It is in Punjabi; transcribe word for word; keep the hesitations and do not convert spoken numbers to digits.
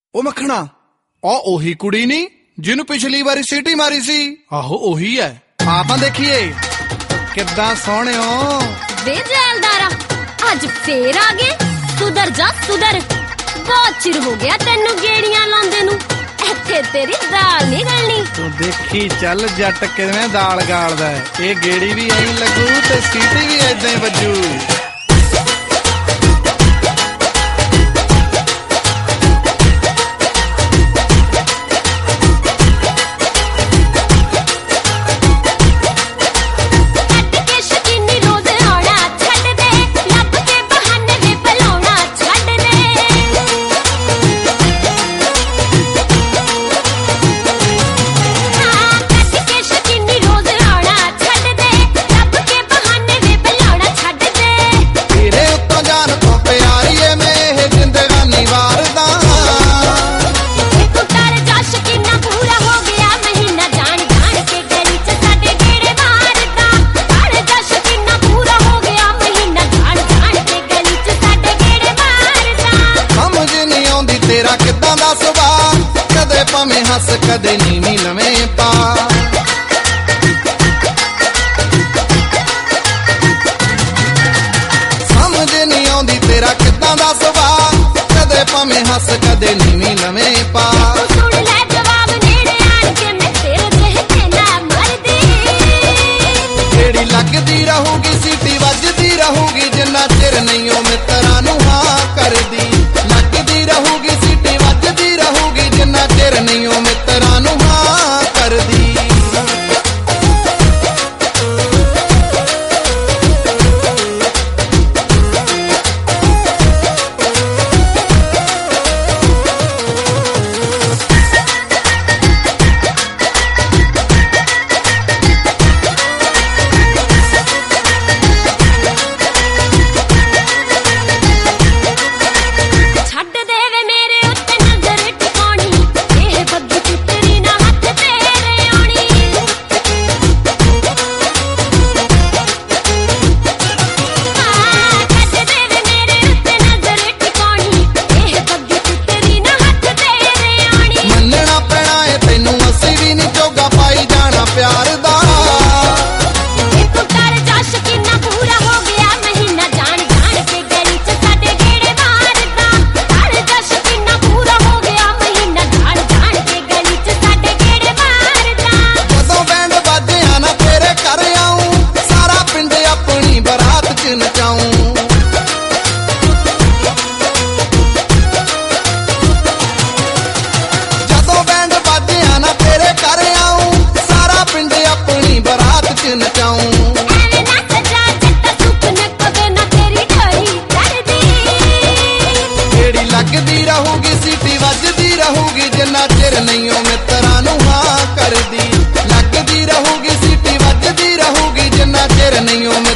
ਉਹ ਮੱਖਣਾ, ਆ ਉਹੀ ਕੁੜੀ ਨੀ ਜਿਹਨੂੰ ਪਿਛਲੀ ਵਾਰੀ ਸੀਟੀ ਮਾਰੀ ਸੀ? ਆਹੋ ਉਹੀ ਹੈ। ਆਪਾਂ ਦੇਖੀਏ ਕਿੱਦਾਂ ਸੋਹਣਿਓ। ਵੇ ਜੈਲਦਾਰਾ, ਅੱਜ ਫੇਰ ਆ ਗਏ? ਸੁਧਰ ਜਾ ਸੁਧਰ, ਬਹੁਤ ਚਿਰ ਹੋ ਗਿਆ ਤੈਨੂੰ ਗੇੜੀਆਂ ਲਾਉਂਦੇ ਨੂੰ। ਇੱਥੇ ਤੇਰੀ ਦਾਲ ਨਹੀਂ ਗਲਣੀ। ਤੂੰ ਦੇਖੀ ਚੱਲ ਜੱਟ ਕਿਵੇਂ ਦਾਲ ਗਾਲਦਾ। ਇਹ ਗੇੜੀ ਵੀ ਐਂ ਲੱਗੂ ਤੇ ਸੀਟੀ ਵੀ ਏਦਾਂ ਹੀ ਵੱਜੂ। ਤੇਰਾ ਕਿੱਦਾਂ ਦਾ ਸੁਭਾਅ, ਕਦੇ ਭਾਵੇਂ ਹੱਸ ਕਦੇ ਨੀਵੀਂ ਲਵੇਂ ਪਾ। ਸਮਝ ਨਹੀਂ ਆਉਂਦੀ ਤੇਰਾ ਕਿੱਦਾਂ ਦਾ ਸੁਭਾਅ, ਕਦੇ ਭਾਵੇਂ ਹੱਸ ਕਦੇ ਨੀਵੀਂ ਲਵੇਂ ਪਾ। ਸੁਣ ਲੈ ਜਵਾਬ ਨੇੜੇ ਆਣ ਕੇ, ਮੈਂ ਤੇਰੇ ਦੇਹ ਤੇ ਨਾ ਮਰਦੀ। ਜਿਹੜੀ ਲੱਗਦੀ ਰਹੂਗੀ ਸੀਟੀ ਵੱਜਦੀ ਰਹੂਗੀ, ਜਿੰਨਾ ਚਿਰ ਨਹੀਂ ਉਹ ਮਿੱਤਰਾਂ ਨੂੰ ਹਾਂ ਕਰਦੀ। ਲੱਗਦੀ ਰਹੂਗੀ ਸੀਟੀ ਵੱਜਦੀ ਰਹੂਗੀ, ਜਿੰਨਾ ਚਿਰ ਨਹੀਂ ਉਹ ਮਿੱਤਰਾਂ ਨੂੰ ਹਾਂ ਕਰਦੀ। ਲੱਗਦੀ ਰਹੂਗੀ ਸੀਟੀ ਵੱਜਦੀ ਰਹੂਗੀ, ਜਿੰਨਾ ਚਿਰ ਨਹੀਂ ਉਹ ਮਿੱਤਰਾਂ ਨੂੰ ਹਾਂ ਕਰਦੀ। ਲੱਗਦੀ ਰਹੂਗੀ ਸੀਟੀ ਵੱਜਦੀ ਰਹੂਗੀ, ਜਿੰਨਾ ਚਿਰ ਨਹੀਂ ਉਹ